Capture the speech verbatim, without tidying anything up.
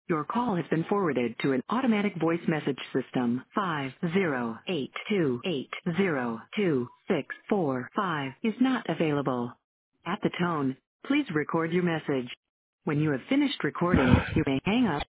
Your call has been forwarded to an automatic voice message system. Five zero eight two eight zero two six four five is not available. At the tone, please record your message. When you have finished recording, you may hang up